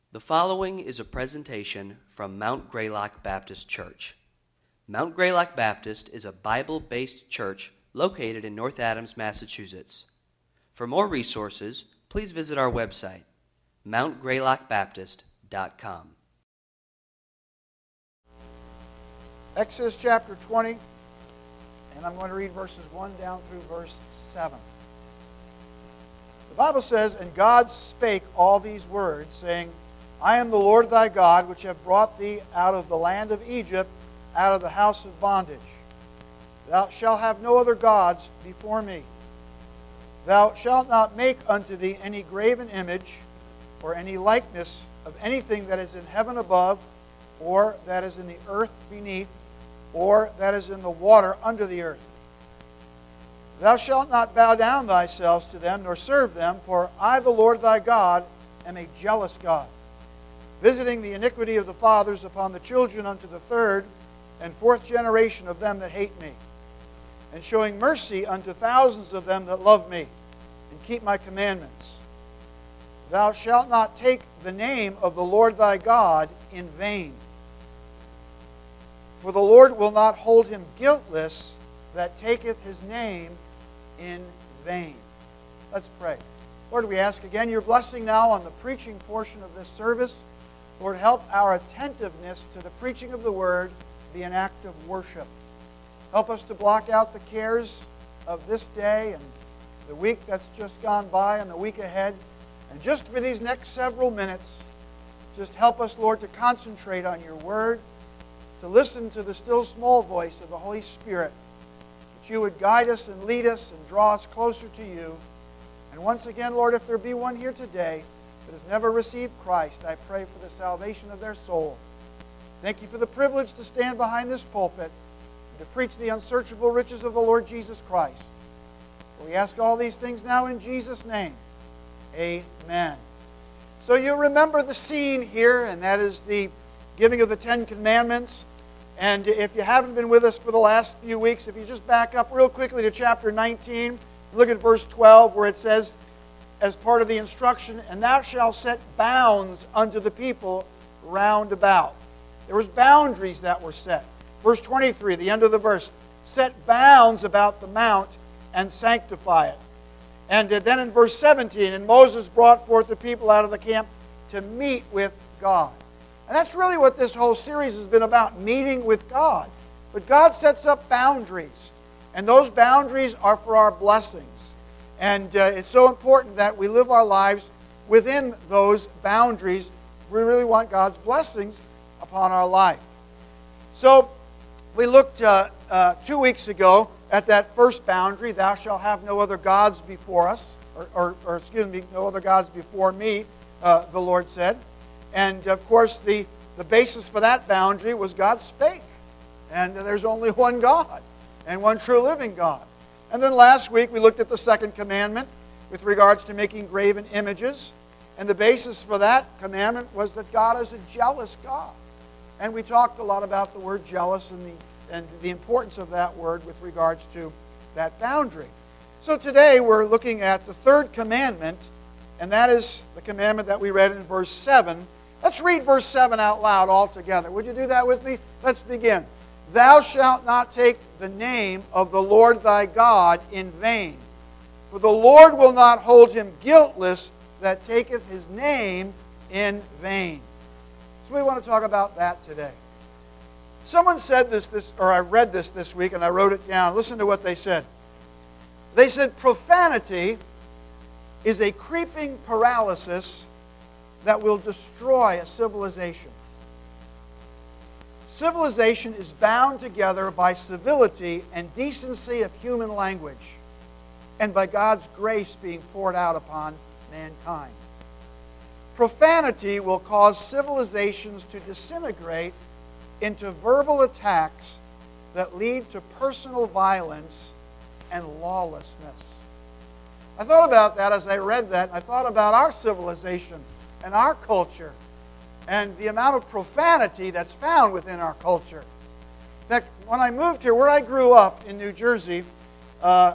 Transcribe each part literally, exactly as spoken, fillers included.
The following is a presentation from Mount Greylock Baptist Church. Mount Greylock Baptist is a Bible-based church located in North Adams, Massachusetts. For more resources, please visit our website, mount greylock baptist dot com. Exodus chapter twenty, and I'm going to read verses one down through verse seven. The Bible says, "And God spake all these words, saying, I am the Lord thy God, which have brought thee out of the land of Egypt, out of the house of bondage. Thou shalt have no other gods before me. Thou shalt not make unto thee any graven image, or any likeness of anything that is in heaven above, or that is in the earth beneath, or that is in the water under the earth. Thou shalt not bow down thyself to them, nor serve them, for I, the Lord thy God, am a jealous God, visiting the iniquity of the fathers upon the children unto the third and fourth generation of them that hate me, and showing mercy unto thousands of them that love me, and keep my commandments. Thou shalt not take the name of the Lord thy God in vain. For the Lord will not hold him guiltless that taketh his name in vain." Let's pray. Lord, we ask again your blessing now on the preaching portion of this service. Lord, help our attentiveness to the preaching of the Word be an act of worship. Help us to block out the cares of this day and the week that's just gone by and the week ahead. And just for these next several minutes, just help us, Lord, to concentrate on your Word, to listen to the still small voice of the Holy Spirit, that you would guide us and lead us and draw us closer to you. And once again, Lord, if there be one here today that has never received Christ, I pray for the salvation of their soul. Thank you for the privilege to stand behind this pulpit and to preach the unsearchable riches of the Lord Jesus Christ. We ask all these things now in Jesus' name. Amen. So you remember the scene here, and that is the giving of the Ten Commandments. And if you haven't been with us for the last few weeks, if you just back up real quickly to chapter nineteen, look at verse twelve where it says, as part of the instruction, "And thou shalt set bounds unto the people round about." There was boundaries that were set. Verse twenty-three, the end of the verse, "Set bounds about the mount and sanctify it." And then in verse seventeen, "And Moses brought forth the people out of the camp to meet with God." And that's really what this whole series has been about, meeting with God. But God sets up boundaries, and those boundaries are for our blessings. And uh, it's so important that we live our lives within those boundaries. We really want God's blessings upon our life. So we looked uh, uh, two weeks ago at that first boundary, "Thou shalt have no other gods before us," or, or, or excuse me, "no other gods before me," uh, the Lord said. And of course, the, the basis for that boundary was God spake. And there's only one God and one true living God. And then last week we looked at the second commandment with regards to making graven images. And the basis for that commandment was that God is a jealous God. And we talked a lot about the word jealous and the, and the importance of that word with regards to that boundary. So today we're looking at the third commandment, and that is the commandment that we read in verse seven. Let's read verse seven out loud all together. Would you do that with me? Let's begin. "Thou shalt not take the name of the Lord thy God in vain, for the Lord will not hold him guiltless that taketh his name in vain." So we want to talk about that today. Someone said this, this, or I read this this week and I wrote it down. Listen to what they said. They said, "Profanity is a creeping paralysis that will destroy a civilization. Civilization is bound together by civility and decency of human language, and by God's grace being poured out upon mankind. Profanity will cause civilizations to disintegrate into verbal attacks that lead to personal violence and lawlessness." I thought about that as I read that. I thought about our civilization and our culture and the amount of profanity that's found within our culture. In fact, when I moved here, where I grew up in New Jersey, uh,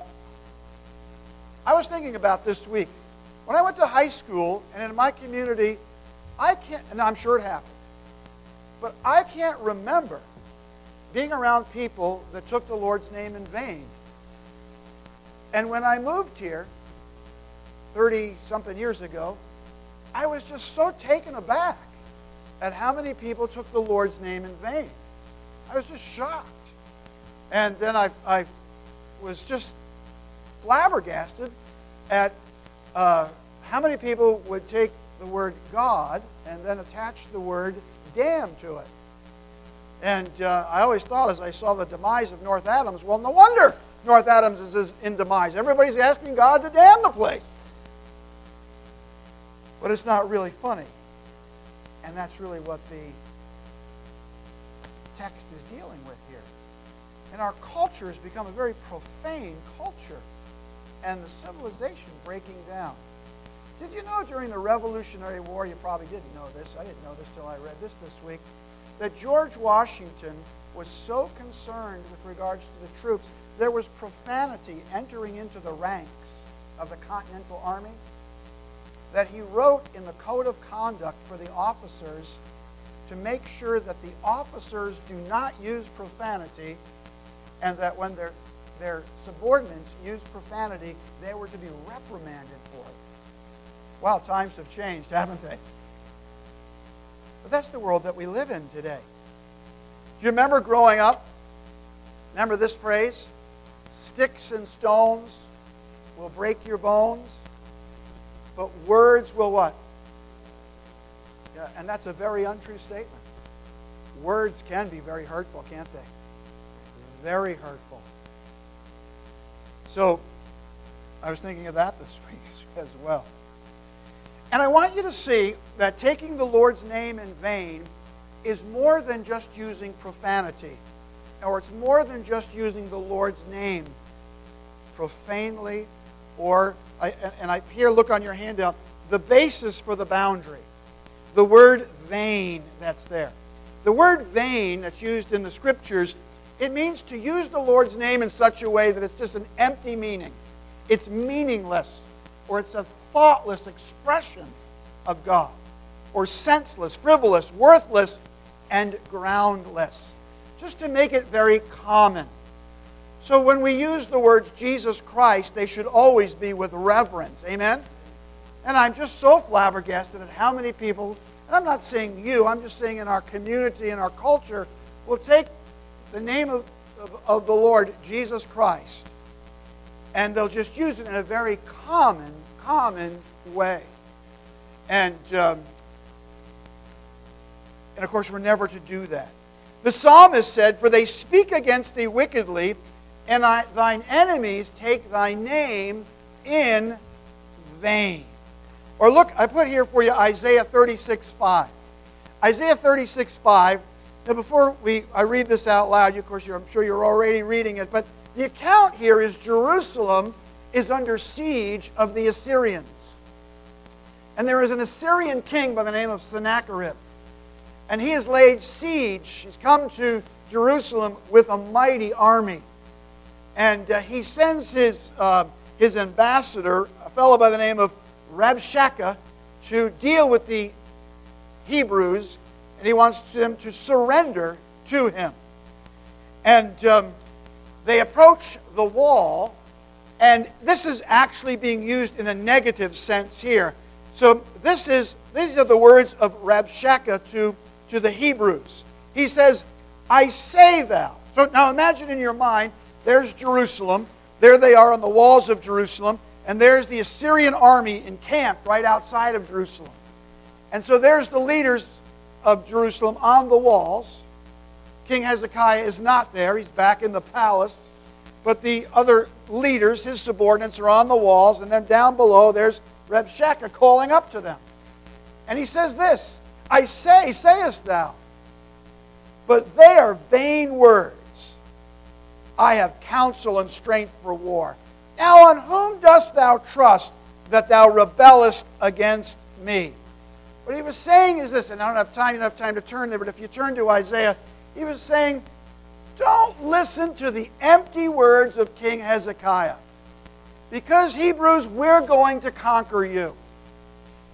I was thinking about this week. When I went to high school, and in my community, I can't, and I'm sure it happened, but I can't remember being around people that took the Lord's name in vain. And when I moved here thirty-something years ago, I was just so taken aback at how many people took the Lord's name in vain. I was just shocked. And then I, I was just flabbergasted at uh, how many people would take the word God and then attach the word damn to it. And uh, I always thought, as I saw the demise of North Adams, well, no wonder North Adams is in demise. Everybody's asking God to damn the place. But it's not really funny. And that's really what the text is dealing with here. And our culture has become a very profane culture. And the civilization breaking down. Did you know during the Revolutionary War, you probably didn't know this, I didn't know this till I read this this week, that George Washington was so concerned with regards to the troops, there was profanity entering into the ranks of the Continental Army, that he wrote in the Code of Conduct for the officers to make sure that the officers do not use profanity, and that when their, their subordinates used profanity, they were to be reprimanded for it. Wow, times have changed, haven't they? But that's the world that we live in today. Do you remember growing up? Remember this phrase? Sticks and stones will break your bones, but words will what? Yeah, and that's a very untrue statement. Words can be very hurtful, can't they? Very hurtful. So, I was thinking of that this week as well. And I want you to see that taking the Lord's name in vain is more than just using profanity, or it's more than just using the Lord's name profanely, or, and I here look on your handout, the basis for the boundary. The word vain that's there. The word vain that's used in the Scriptures, it means to use the Lord's name in such a way that it's just an empty meaning. It's meaningless, or it's a thoughtless expression of God, or senseless, frivolous, worthless, and groundless. Just to make it very common. So when we use the words Jesus Christ, they should always be with reverence. Amen? And I'm just so flabbergasted at how many people, and I'm not saying you, I'm just saying in our community, in our culture, will take the name of, of, of the Lord Jesus Christ, and they'll just use it in a very common, common way. And, um, and of course, we're never to do that. The psalmist said, "For they speak against thee wickedly, and I, thine enemies take thy name in vain." Or look, I put here for you Isaiah thirty-six five. Isaiah thirty-six five. Now before we, I read this out loud, you, of course, you're, I'm sure you're already reading it, but the account here is Jerusalem is under siege of the Assyrians. And there is an Assyrian king by the name of Sennacherib. And he has laid siege. He's come to Jerusalem with a mighty army. And uh, he sends his, uh, his ambassador, a fellow by the name of Rabshakeh, to deal with the Hebrews. And he wants them to surrender to him. And um, they approach the wall. And this is actually being used in a negative sense here. So this is these are the words of Rabshakeh to, to the Hebrews. He says, "I say thou." So now imagine in your mind, there's Jerusalem. There they are on the walls of Jerusalem. And there's the Assyrian army encamped right outside of Jerusalem. And so there's the leaders of Jerusalem on the walls. King Hezekiah is not there. He's back in the palace. But the other leaders, his subordinates, are on the walls. And then down below, there's Rabshakeh calling up to them. And he says this, "I say, sayest thou, but they are vain words. I have counsel and strength for war. Now on whom dost thou trust that thou rebellest against me?" What he was saying is this, and I don't have time enough time to turn there, but if you turn to Isaiah, he was saying, don't listen to the empty words of King Hezekiah. Because, Hebrews, we're going to conquer you.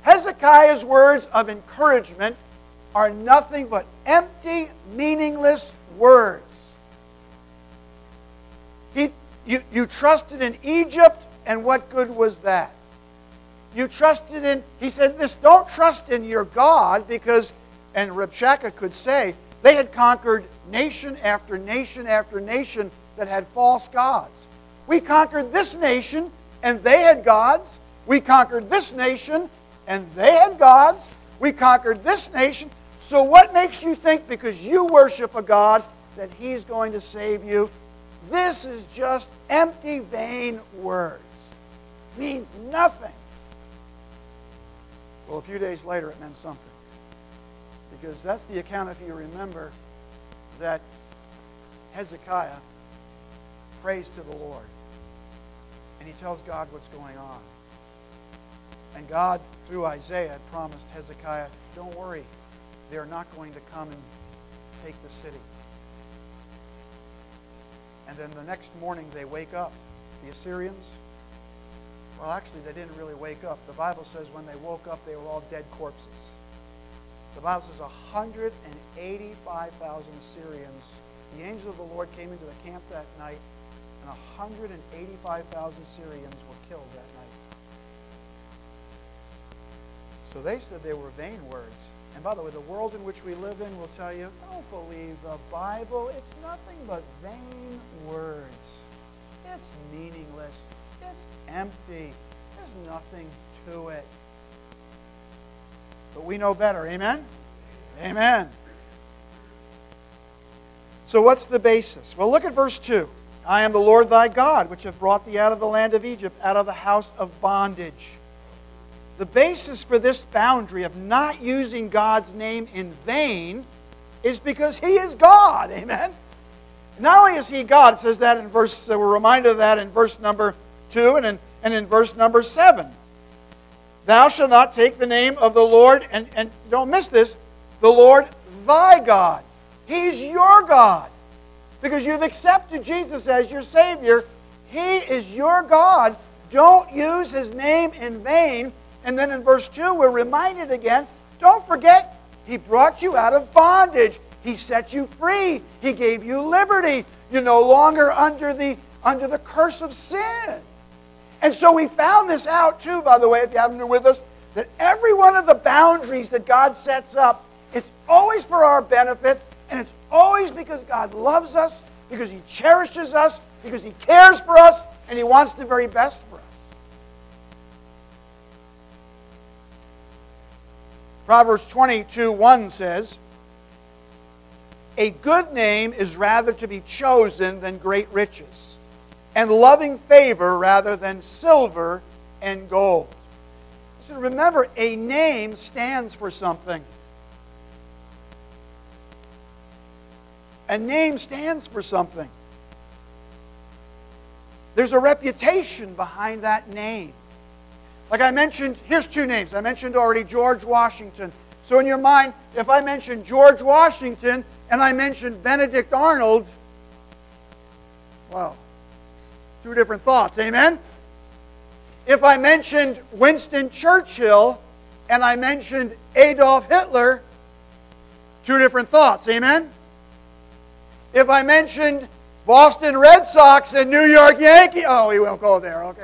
Hezekiah's words of encouragement are nothing but empty, meaningless words. He, you, you trusted in Egypt, and what good was that? You trusted in, he said this, don't trust in your God, because, and Rabshakeh could say, they had conquered nation after nation after nation that had false gods. We conquered this nation, and they had gods. We conquered this nation, and they had gods. We conquered this nation. So what makes you think because you worship a God that He's going to save you? This is just empty, vain words. Means nothing. Well, a few days later it meant something. Because that's the account, if you remember, that Hezekiah prays to the Lord. And he tells God what's going on. And God, through Isaiah, promised Hezekiah, don't worry, they're not going to come and take the city. And then the next morning they wake up. The Assyrians, well, actually, they didn't really wake up. The Bible says when they woke up, they were all dead corpses. The Bible says one hundred eighty-five thousand Assyrians. The angel of the Lord came into the camp that night, and one hundred eighty-five thousand Syrians were killed that night. So they said they were vain words. And by the way, the world in which we live in will tell you, don't believe the Bible. It's nothing but vain words. It's meaningless. It's empty. There's nothing to it. But we know better. Amen? Amen. So what's the basis? Well, look at verse two. I am the Lord thy God, which have brought thee out of the land of Egypt, out of the house of bondage. The basis for this boundary of not using God's name in vain is because He is God. Amen? Not only is He God, it says that in verse, uh, we're reminded of that in verse number two and in, and in verse number seven. Thou shalt not take the name of the Lord, and, and don't miss this, the Lord thy God. He's your God. Because you've accepted Jesus as your Savior. He is your God. Don't use His name in vain. And then in verse two, we're reminded again, don't forget, He brought you out of bondage. He set you free. He gave you liberty. You're no longer under the, under the curse of sin. And so we found this out too, by the way, if you haven't been with us, that every one of the boundaries that God sets up, it's always for our benefit, and it's always because God loves us, because He cherishes us, because He cares for us, and He wants the very best for us. Proverbs twenty-two one says, a good name is rather to be chosen than great riches, and loving favor rather than silver and gold. So remember, a name stands for something. A name stands for something. There's a reputation behind that name. Like I mentioned, here's two names. I mentioned already George Washington. So in your mind, if I mention George Washington and I mention Benedict Arnold, well, two different thoughts. Amen? If I mentioned Winston Churchill and I mentioned Adolf Hitler, two different thoughts. Amen? If I mentioned Boston Red Sox and New York Yankees, oh, we won't go there, okay?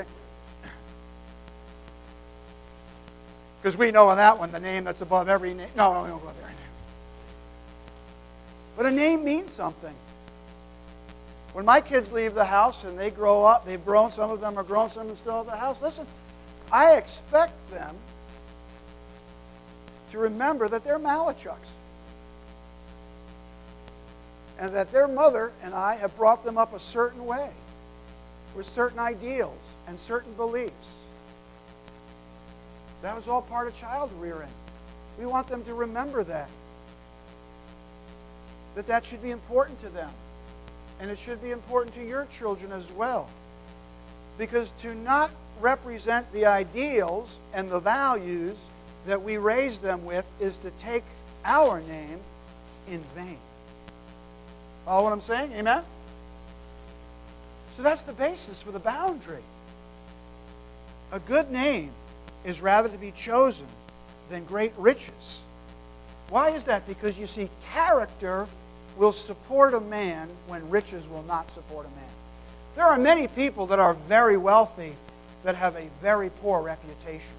Because we know on that one the name that's above every name. No, no, we won't go there. But a name means something. When my kids leave the house and they grow up, they've grown, some of them are grown, some of them still at the house. Listen, I expect them to remember that they're Malachucks. And that their mother and I have brought them up a certain way, with certain ideals and certain beliefs. That was all part of child rearing. We want them to remember that. That that should be important to them. And it should be important to your children as well. Because to not represent the ideals and the values that we raise them with is to take our name in vain. Follow what I'm saying? Amen? So that's the basis for the boundary. A good name is rather to be chosen than great riches. Why is that? Because you see, character will support a man when riches will not support a man. There are many people that are very wealthy that have a very poor reputation.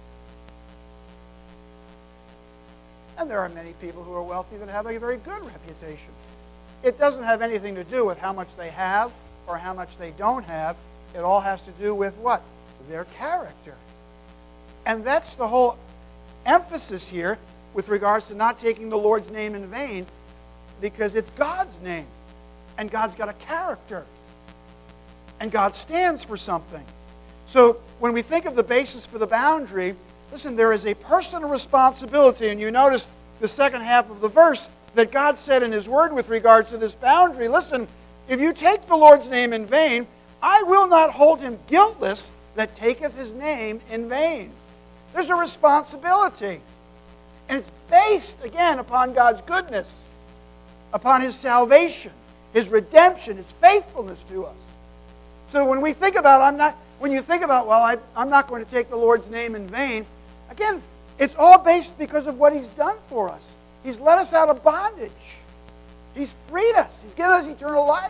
And there are many people who are wealthy that have a very good reputation. It doesn't have anything to do with how much they have or how much they don't have. It all has to do with what? Their character. And that's the whole emphasis here with regards to not taking the Lord's name in vain, because it's God's name. And God's got a character. And God stands for something. So when we think of the basis for the boundary, listen, there is a personal responsibility. And you notice the second half of the verse that God said in His Word with regards to this boundary. Listen, if you take the Lord's name in vain, I will not hold him guiltless that taketh His name in vain. There's a responsibility. And it's based, again, upon God's goodness, upon His salvation, His redemption, His faithfulness to us. So when we think about, I'm not, when you think about, well, I, I'm not going to take the Lord's name in vain, again, it's all based because of what He's done for us. He's let us out of bondage. He's freed us. He's given us eternal life.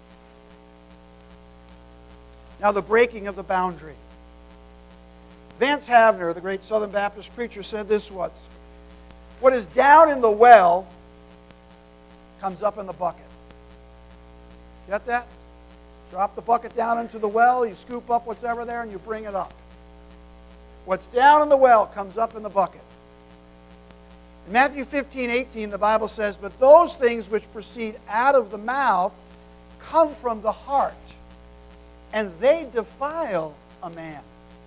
Now, the breaking of the boundary. Vance Havner, the great Southern Baptist preacher, said this once: what is down in the well comes up in the bucket. Get that? Drop the bucket down into the well, you scoop up what's ever there, and you bring it up. What's down in the well comes up in the bucket. In Matthew fifteen, eighteen, the Bible says, but those things which proceed out of the mouth come from the heart, and they defile a man.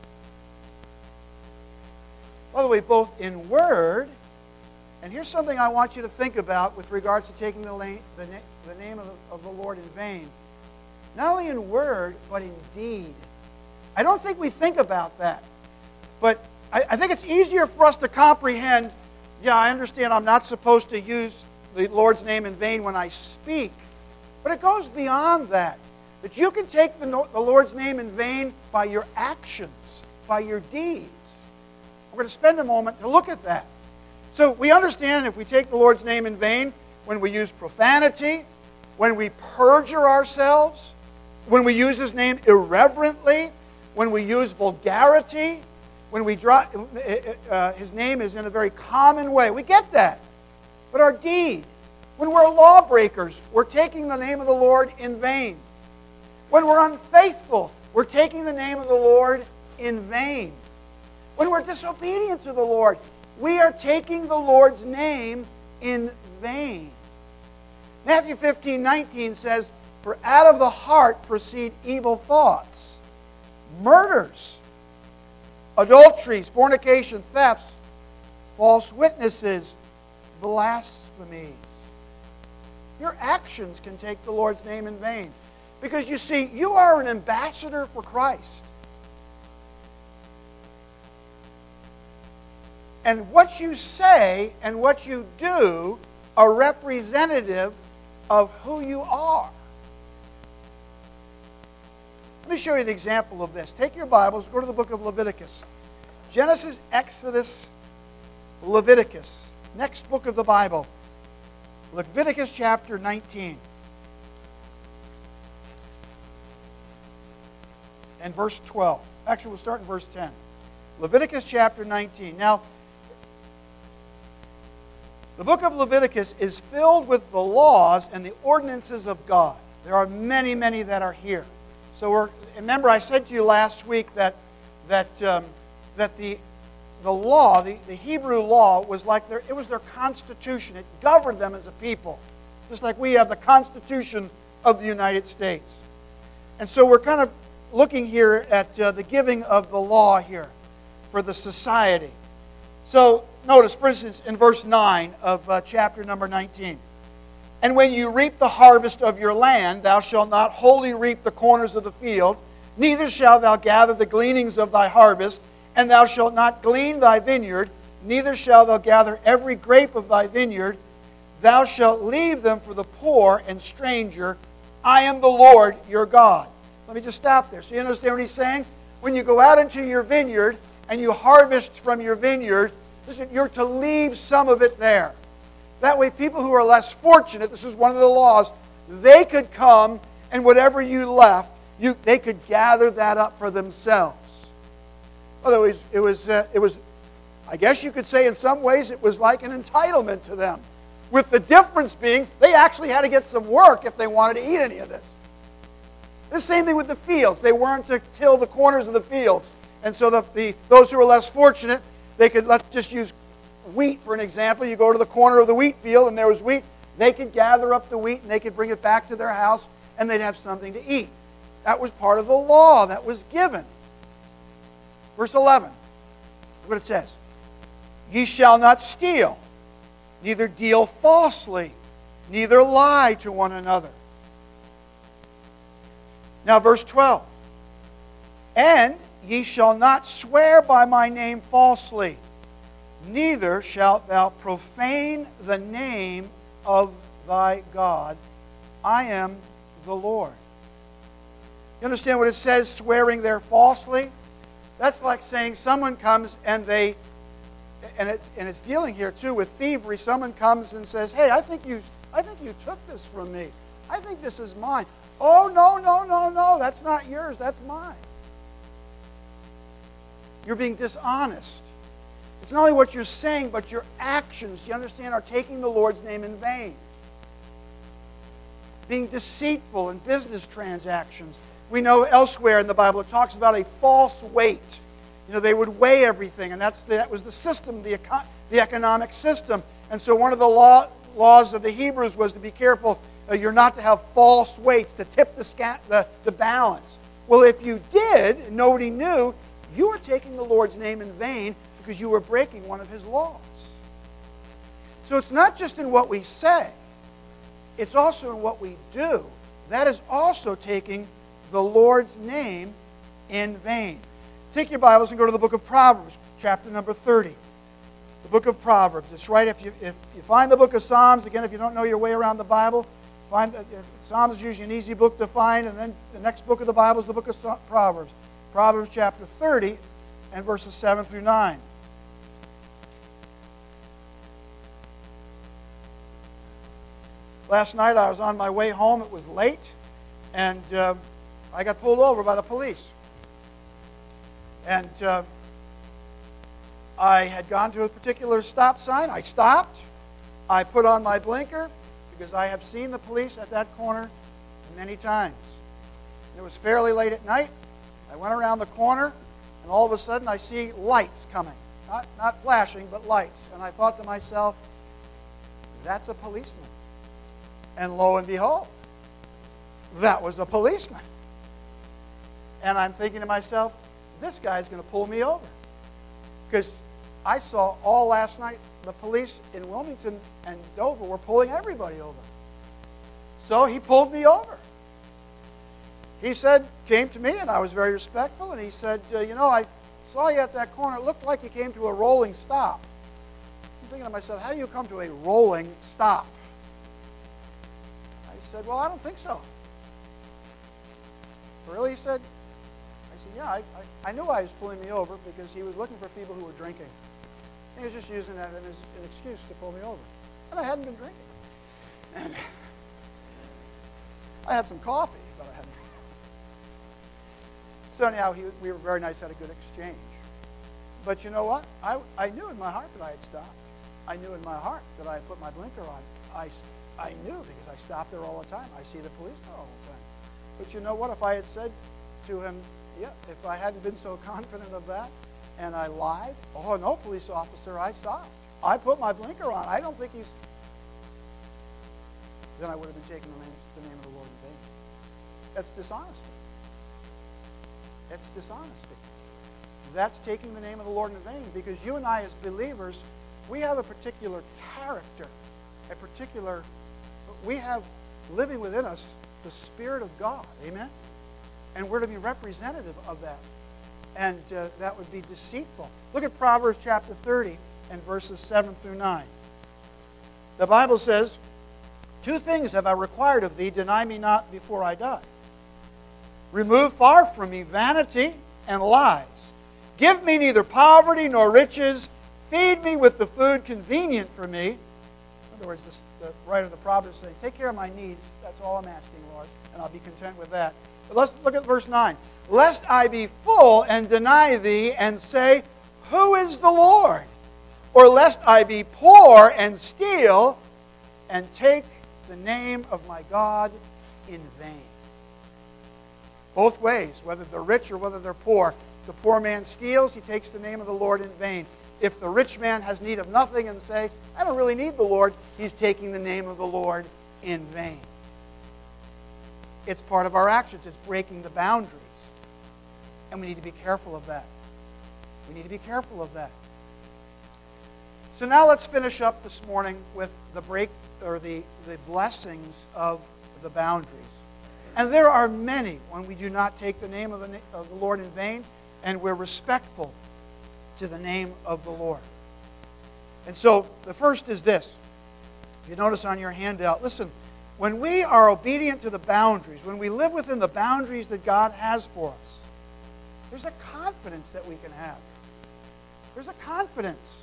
By the way, both in word, and here's something I want you to think about with regards to taking the, la- the, na- the name of the, of the Lord in vain. Not only in word, but in deed. I don't think we think about that. But I, I think it's easier for us to comprehend, yeah, I understand I'm not supposed to use the Lord's name in vain when I speak. But it goes beyond that. That you can take the, the Lord's name in vain by your actions, by your deeds. We're going to spend a moment to look at that. So we understand if we take the Lord's name in vain, when we use profanity, when we perjure ourselves, when we use His name irreverently, when we use vulgarity, when we draw, uh, His name is in a very common way. We get that. But our deed, when we're lawbreakers, we're taking the name of the Lord in vain. When we're unfaithful, we're taking the name of the Lord in vain. When we're disobedient to the Lord, we are taking the Lord's name in vain. Matthew fifteen, nineteen says, for out of the heart proceed evil thoughts, murders, adulteries, fornication, thefts, false witnesses, blasphemies. Your actions can take the Lord's name in vain. Because you see, you are an ambassador for Christ. And what you say and what you do are representative of who you are. Let me show you an example of this. Take your Bibles, go to the book of Leviticus. Genesis, Exodus, Leviticus. Next book of the Bible. Leviticus chapter nineteen. And verse twelve. Actually, we'll start in verse ten. Leviticus chapter nineteen. Now, the book of Leviticus is filled with the laws and the ordinances of God. There are many, many that are here. So we're, remember I said to you last week that that um, that the the law, the, the Hebrew law, was like their it was their constitution. It governed them as a people, just like we have the Constitution of the United States. And so we're kind of looking here at uh, the giving of the law here for the society. So notice, for instance, in verse nine of uh, chapter number nineteen. And when you reap the harvest of your land, thou shalt not wholly reap the corners of the field, neither shalt thou gather the gleanings of thy harvest, and thou shalt not glean thy vineyard, neither shalt thou gather every grape of thy vineyard. Thou shalt leave them for the poor and stranger. I am the Lord your God. Let me just stop there. So you understand what he's saying? When you go out into your vineyard and you harvest from your vineyard, Listen, you're to leave some of it there. That way people who are less fortunate, this is one of the laws, they could come and whatever you left, you, they could gather that up for themselves. Otherwise, it was, uh, it was, I guess you could say in some ways it was like an entitlement to them. With the difference being, they actually had to get some work if they wanted to eat any of this. The same thing with the fields. They weren't to till the corners of the fields. And so the, the those who were less fortunate, they could, let's just use wheat for an example. You go to the corner of the wheat field and there was wheat. They could gather up the wheat and they could bring it back to their house and they'd have something to eat. That was part of the law that was given. Verse eleven, look what it says. Ye shall not steal, neither deal falsely, neither lie to one another. Now verse twelve. And ye shall not swear by my name falsely, neither shalt thou profane the name of thy God. I am the Lord. You understand what it says, swearing there falsely? That's like saying someone comes and they, and it's and it's dealing here too with thievery. Someone comes and says, "Hey, I think you, I think you took this from me. I think this is mine." Oh no, no, no, no! That's not yours. That's mine. You're being dishonest. It's not only what you're saying, but your actions, you understand, are taking the Lord's name in vain. Being deceitful in business transactions. We know elsewhere in the Bible it talks about a false weight. You know, they would weigh everything, and that's the, that was the system, the, eco- the economic system. And so one of the law, laws of the Hebrews was to be careful. Uh, you're not to have false weights to tip the, sca- the, the balance. Well, if you did, and nobody knew, you were taking the Lord's name in vain because you were breaking one of His laws. So it's not just in what we say. It's also in what we do. That is also taking the Lord's name in vain. Take your Bibles and go to the book of Proverbs, chapter number thirty. The book of Proverbs. It's right if you if you find the book of Psalms, again, if you don't know your way around the Bible, find that Psalms is usually an easy book to find, and then the next book of the Bible is the book of Proverbs. Proverbs chapter thirty and verses seven through nine. Last night I was on my way home. It was late, and uh, I got pulled over by the police. And uh, I had gone to a particular stop sign. I stopped. I put on my blinker because I have seen the police at that corner many times. And it was fairly late at night. I went around the corner, and all of a sudden I see lights coming. Not, not flashing, but lights. And I thought to myself, that's a policeman. And lo and behold, that was a policeman. And I'm thinking to myself, this guy's going to pull me over. Because I saw all last night the police in Wilmington and Dover were pulling everybody over. So he pulled me over. He said, came to me, and I was very respectful, and he said, uh, you know, I saw you at that corner. It looked like you came to a rolling stop. I'm thinking to myself, how do you come to a rolling stop? I said, well, I don't think so. Really? He said, I said, yeah, I, I, I knew I was pulling me over because he was looking for people who were drinking. He was just using that as an excuse to pull me over. And I hadn't been drinking. And I had some coffee, but I hadn't. So anyhow, he, we were very nice, had a good exchange. But you know what? I, I knew in my heart that I had stopped. I knew in my heart that I had put my blinker on. I, I knew because I stop there all the time. I see the police there all the time. But you know what? If I had said to him, yeah, if I hadn't been so confident of that, and I lied, oh, no, police officer, I stopped. I put my blinker on. I don't think he's... Then I would have been taking the name, the name of the Lord in vain. That's dishonesty. That's dishonesty. That's taking the name of the Lord in vain, because you and I as believers, we have a particular character, a particular... We have living within us the Spirit of God. Amen? And we're to be representative of that. And uh, that would be deceitful. Look at Proverbs chapter thirty and verses seven through nine. The Bible says, two things have I required of thee, deny me not before I die. Remove far from me vanity and lies. Give me neither poverty nor riches. feed me with the food convenient for me. In other words, this, the writer of the Proverbs is saying, take care of my needs. That's all I'm asking, Lord, and I'll be content with that. But let's look at verse nine. Lest I be full and deny thee and say, who is the Lord? Or lest I be poor and steal and take the name of my God in vain. Both ways, whether they're rich or whether they're poor. The poor man steals, he takes the name of the Lord in vain. If the rich man has need of nothing and say, I don't really need the Lord, he's taking the name of the Lord in vain. It's part of our actions. It's breaking the boundaries. And we need to be careful of that. We need to be careful of that. So now let's finish up this morning with the break or the, the blessings of the boundaries. And there are many when we do not take the name of the, of the Lord in vain, and we're respectful to the name of the Lord. And so the first is this. If you notice on your handout, listen, when we are obedient to the boundaries, when we live within the boundaries that God has for us, there's a confidence that we can have. There's a confidence.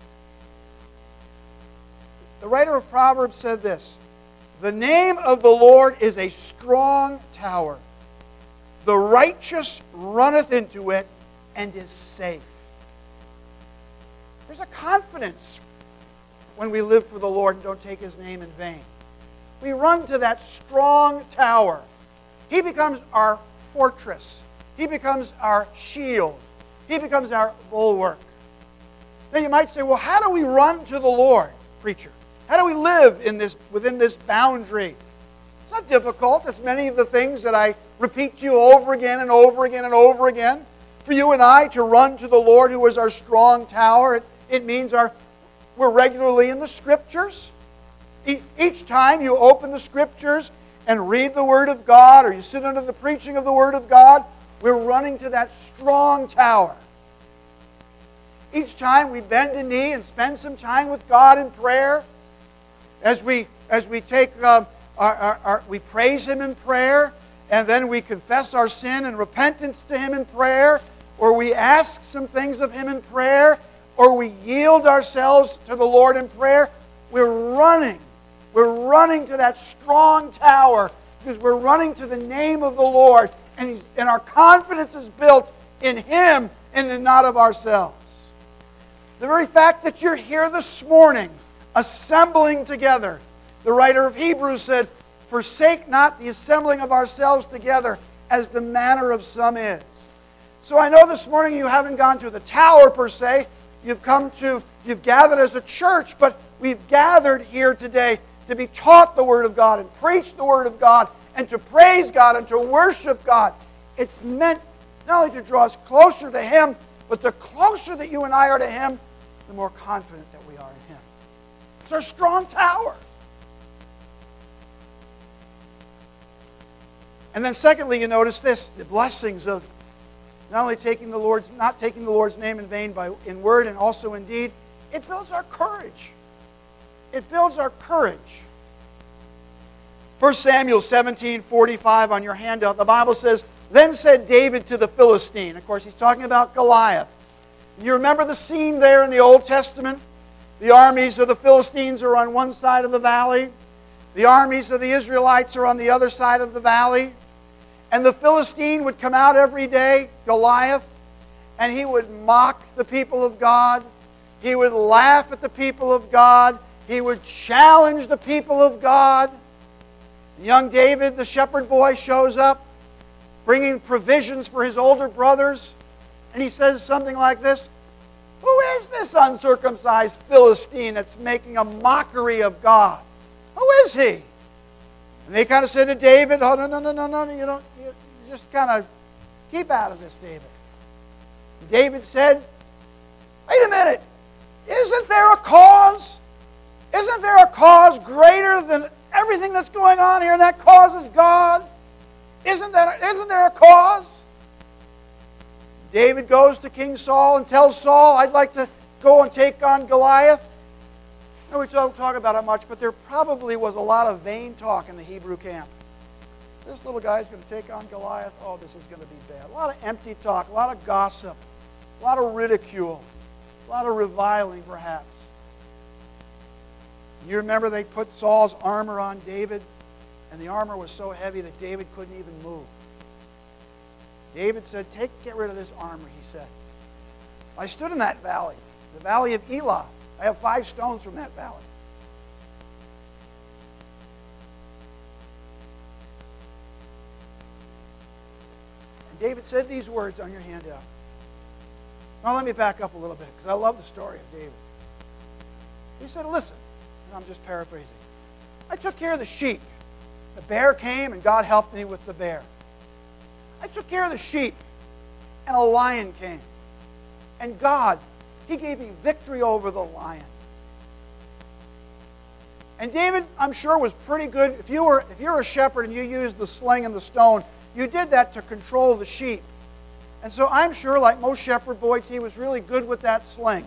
The writer of Proverbs said this, the name of the Lord is a strong tower. The righteous runneth into it and is safe. There's a confidence when we live for the Lord and don't take His name in vain. We run to that strong tower. He becomes our fortress. He becomes our shield. He becomes our bulwark. Now you might say, well, how do we run to the Lord, preacher? How do we live in this, within this boundary? It's not difficult. It's many of the things that I repeat to you over again and over again and over again. For you and I to run to the Lord who is our strong tower, it, it means our, we're regularly in the Scriptures. E- each time you open the Scriptures and read the Word of God, or you sit under the preaching of the Word of God, we're running to that strong tower. Each time we bend a knee and spend some time with God in prayer, as we as we take um, our, our, our we praise Him in prayer, and then we confess our sin and repentance to Him in prayer, or we ask some things of Him in prayer, or we yield ourselves to the Lord in prayer, we're running. We're running to that strong tower because we're running to the name of the Lord, and, he's, and our confidence is built in Him and not of ourselves. The very fact that you're here this morning, assembling together, the writer of Hebrews said, forsake not the assembling of ourselves together as the manner of some is. So I know this morning you haven't gone to the tower per se. You've come to, you've gathered as a church, but we've gathered here today to be taught the Word of God and preach the Word of God and to praise God and to worship God. It's meant not only to draw us closer to Him, but the closer that you and I are to Him, the more confident that we are in Him. It's our strong tower. And then secondly, you notice this, the blessings of not only taking the Lord's, not taking the Lord's name in vain by in word and also in deed, it builds our courage. It builds our courage. First Samuel seventeen forty-five on your handout, the Bible says, then said David to the Philistine. Of course, he's talking about Goliath. You remember the scene there in the Old Testament? The armies of the Philistines are on one side of the valley. The armies of the Israelites are on the other side of the valley. And the Philistine would come out every day, Goliath, and he would mock the people of God. He would laugh at the people of God. He would challenge the people of God. Young David, the shepherd boy, shows up, bringing provisions for his older brothers. And he says something like this, who is this uncircumcised Philistine that's making a mockery of God? Who is he? And they kind of said to David, oh, no, no, no, no, no, you don't, you just kind of keep out of this, David. And David said, wait a minute, isn't there a cause? Isn't there a cause greater than everything that's going on here, and that cause is God? Isn't that, isn't there a cause? David goes to King Saul and tells Saul, I'd like to go and take on Goliath. No, we don't talk about it much, but there probably was a lot of vain talk in the Hebrew camp. This little guy's going to take on Goliath. Oh, this is going to be bad. A lot of empty talk, a lot of gossip, a lot of ridicule. a lot of reviling perhaps. You remember they put Saul's armor on David, and the armor was so heavy that David couldn't even move. David said, "Take, get rid of this armor," he said. I stood in that valley, the valley of Elah. I have five stones from that valley. And David said these words on your handout. Now let me back up a little bit, because I love the story of David. He said, "Listen," and I'm just paraphrasing, "I took care of the sheep. The bear came, and God helped me with the bear. I took care of the sheep, and a lion came. And God, He gave me victory over the lion." And David, I'm sure, was pretty good. If you were, if you're a shepherd and you used the sling and the stone, you did that to control the sheep. And so I'm sure, like most shepherd boys, he was really good with that sling.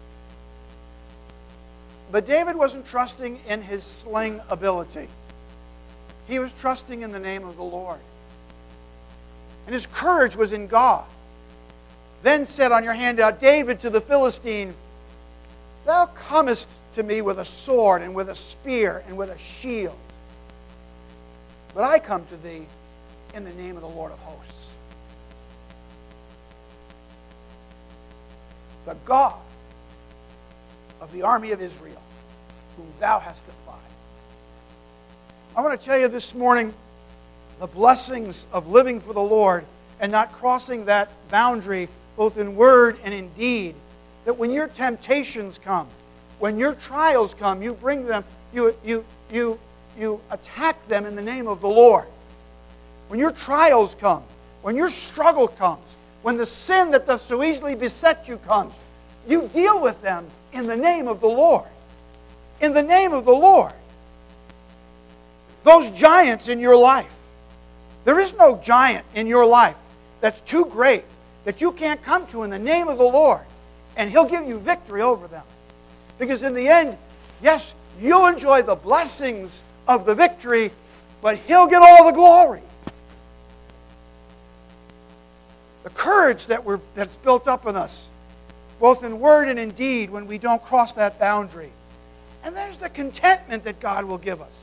But David wasn't trusting in his sling ability. He was trusting in the name of the Lord. And his courage was in God. Then said on your handout, David to the Philistine, "Thou comest to me with a sword and with a spear and with a shield. But I come to thee in the name of the Lord of hosts, the God of the army of Israel, whom thou hast defied." I want to tell you this morning the blessings of living for the Lord and not crossing that boundary both in word and in deed. That when your temptations come, when your trials come, you bring them, you, you, you, you attack them in the name of the Lord. When your trials come, when your struggle comes, when the sin that does so easily beset you comes, you deal with them in the name of the Lord. In the name of the Lord. Those giants in your life. There is no giant in your life that's too great that you can't come to in the name of the Lord, and He'll give you victory over them. Because in the end, yes, you'll enjoy the blessings of the victory, but He'll get all the glory. The courage that we're, that's built up in us, both in word and in deed, when we don't cross that boundary. And there's the contentment that God will give us.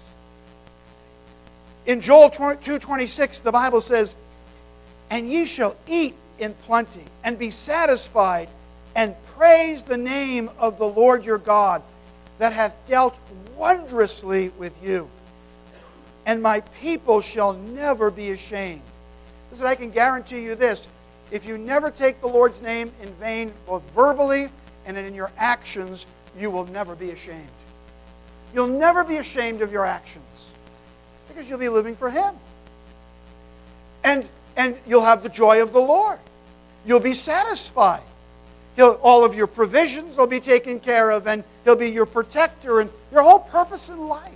In Joel two twenty-six, the Bible says, "And ye shall eat in plenty, and be satisfied, and praise the name of the Lord your God, that hath dealt wondrously with you. And my people shall never be ashamed." Listen, I can guarantee you this. If you never take the Lord's name in vain, both verbally and in your actions, you will never be ashamed. You'll never be ashamed of your actions, because you'll be living for Him. And, and you'll have the joy of the Lord. You'll be satisfied. He'll, all of your provisions will be taken care of, and He'll be your protector and your whole purpose in life.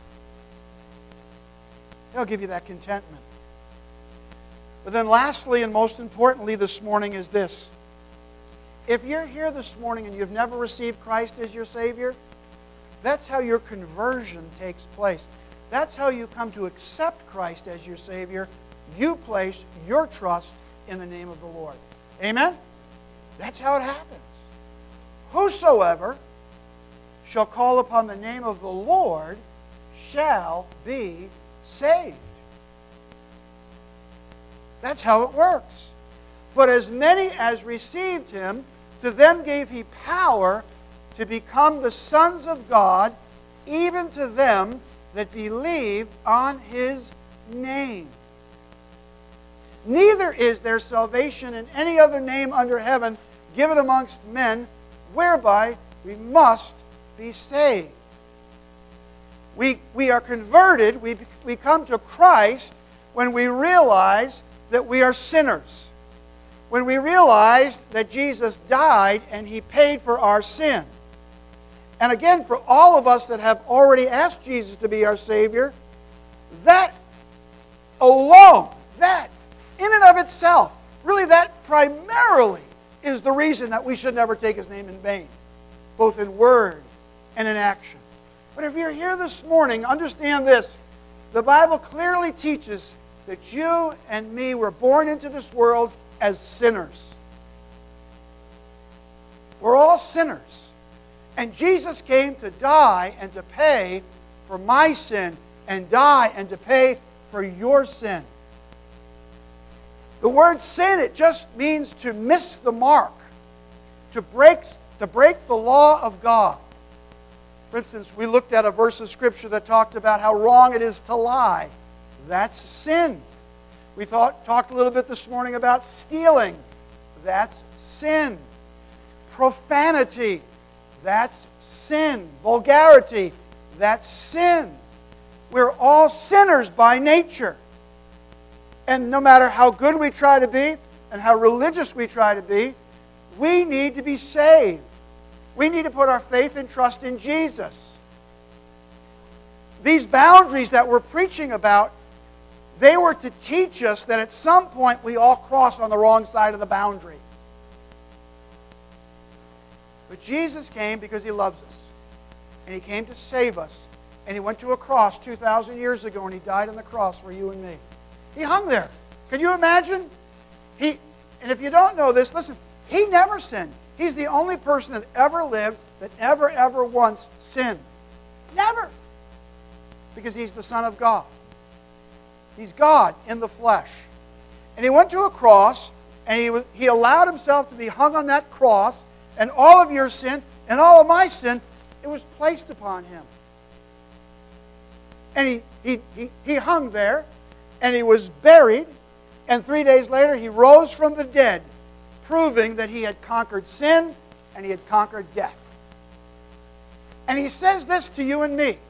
He'll give you that contentment. But then lastly, and most importantly this morning, is this. If you're here this morning and you've never received Christ as your Savior, that's how your conversion takes place. That's how you come to accept Christ as your Savior. You place your trust in the name of the Lord. Amen? That's how it happens. Whosoever shall call upon the name of the Lord shall be saved. That's how it works. But as many as received Him, to them gave He power to become the sons of God, even to them that believe on His name. Neither is there salvation in any other name under heaven given amongst men, whereby we must be saved. We, we are converted, we, we come to Christ when we realize that we are sinners. When we realize that Jesus died and He paid for our sin. And again, for all of us that have already asked Jesus to be our Savior, that alone, that in and of itself, really that primarily is the reason that we should never take His name in vain, both in word and in action. But if you're here this morning, understand this. The Bible clearly teaches that you and me were born into this world as sinners. We're all sinners. And Jesus came to die and to pay for my sin, and die and to pay for your sin. The word sin, it just means to miss the mark, to break, to break the law of God. For instance, we looked at a verse of Scripture that talked about how wrong it is to lie. That's sin. We thought, talked a little bit this morning about stealing. That's sin. Profanity. That's sin. Vulgarity. That's sin. We're all sinners by nature. And no matter how good we try to be and how religious we try to be, we need to be saved. We need to put our faith and trust in Jesus. These boundaries that we're preaching about, they were to teach us that at some point we all cross on the wrong side of the boundary. But Jesus came because He loves us. And He came to save us. And He went to a cross two thousand years ago and He died on the cross for you and me. He hung there. Can you imagine? He, and if you don't know this, listen, He never sinned. He's the only person that ever lived that ever, ever once sinned. Never. Because He's the Son of God. He's God in the flesh. And He went to a cross, and He, was, he allowed Himself to be hung on that cross, and all of your sin and all of my sin, it was placed upon Him. And He, he, he, he hung there, and He was buried, and three days later He rose from the dead, proving that He had conquered sin and He had conquered death. And He says this to you and me.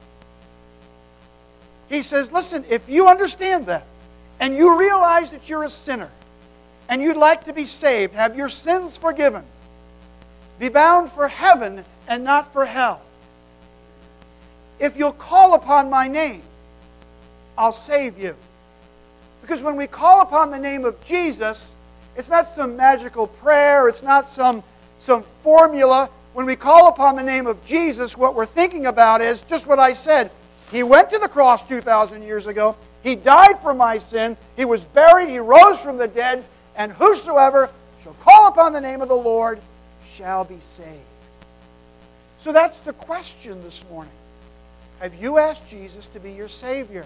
He says, listen, if you understand that, and you realize that you're a sinner, and you'd like to be saved, have your sins forgiven, be bound for heaven and not for hell, if you'll call upon my name, I'll save you. Because when we call upon the name of Jesus, it's not some magical prayer, it's not some, some formula. When we call upon the name of Jesus, what we're thinking about is just what I said. He went to the cross two thousand years ago. He died for my sin. He was buried. He rose from the dead. And whosoever shall call upon the name of the Lord shall be saved. So that's the question this morning. Have you asked Jesus to be your Savior?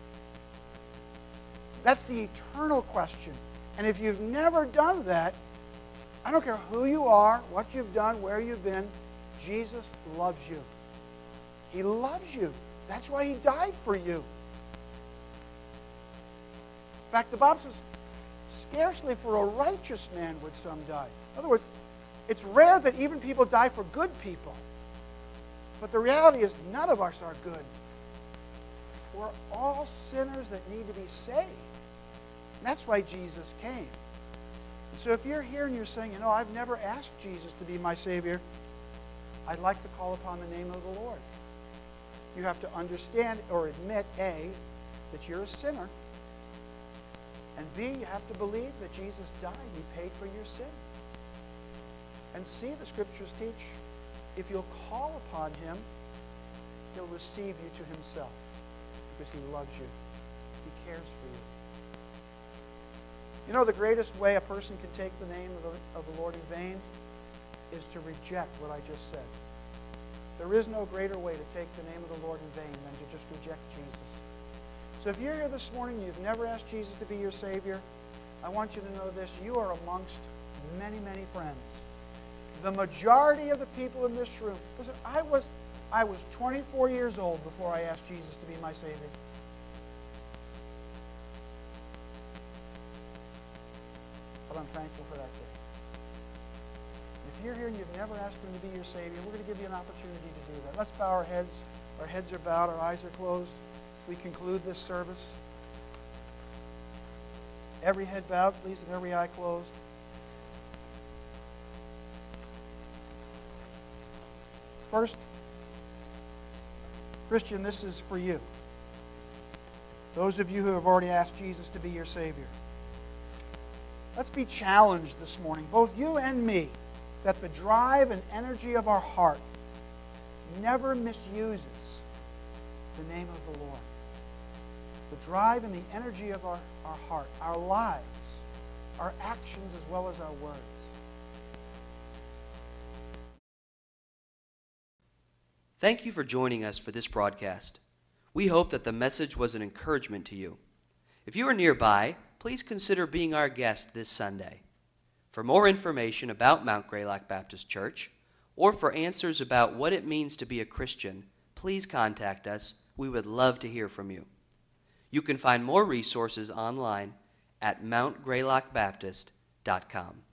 That's the eternal question. And if you've never done that, I don't care who you are, what you've done, where you've been, Jesus loves you. He loves you. That's why He died for you. In fact, the Bible says, scarcely for a righteous man would some die. In other words, it's rare that even people die for good people. But the reality is none of us are good. We're all sinners that need to be saved. And that's why Jesus came. And so if you're here and you're saying, you know, I've never asked Jesus to be my Savior, I'd like to call upon the name of the Lord. You have to understand or admit, A, that you're a sinner, and B, you have to believe that Jesus died. He paid for your sin. And C, the Scriptures teach, if you'll call upon Him, He'll receive you to Himself because He loves you. He cares for you. You know, the greatest way a person can take the name of the, of the Lord in vain is to reject what I just said. There is no greater way to take the name of the Lord in vain than to just reject Jesus. So if you're here this morning and you've never asked Jesus to be your Savior, I want you to know this. You are amongst many, many friends. The majority of the people in this room, listen, I was, I was twenty-four years old before I asked Jesus to be my Savior. But I'm thankful for that day. If you're here and you've never asked Him to be your Savior, we're going to give you an opportunity to do that. Let's bow our heads. Our heads are bowed. Our eyes are closed. We conclude this service. Every head bowed, please, and every eye closed. First, Christian, this is for you. Those of you who have already asked Jesus to be your Savior. Let's be challenged this morning, both you and me, that the drive and energy of our heart never misuses the name of the Lord. The drive and the energy of our, our heart, our lives, our actions as well as our words. Thank you for joining us for this broadcast. We hope that the message was an encouragement to you. If you are nearby, please consider being our guest this Sunday. For more information about Mount Greylock Baptist Church, or for answers about what it means to be a Christian, please contact us. We would love to hear from you. You can find more resources online at mount greylock baptist dot com.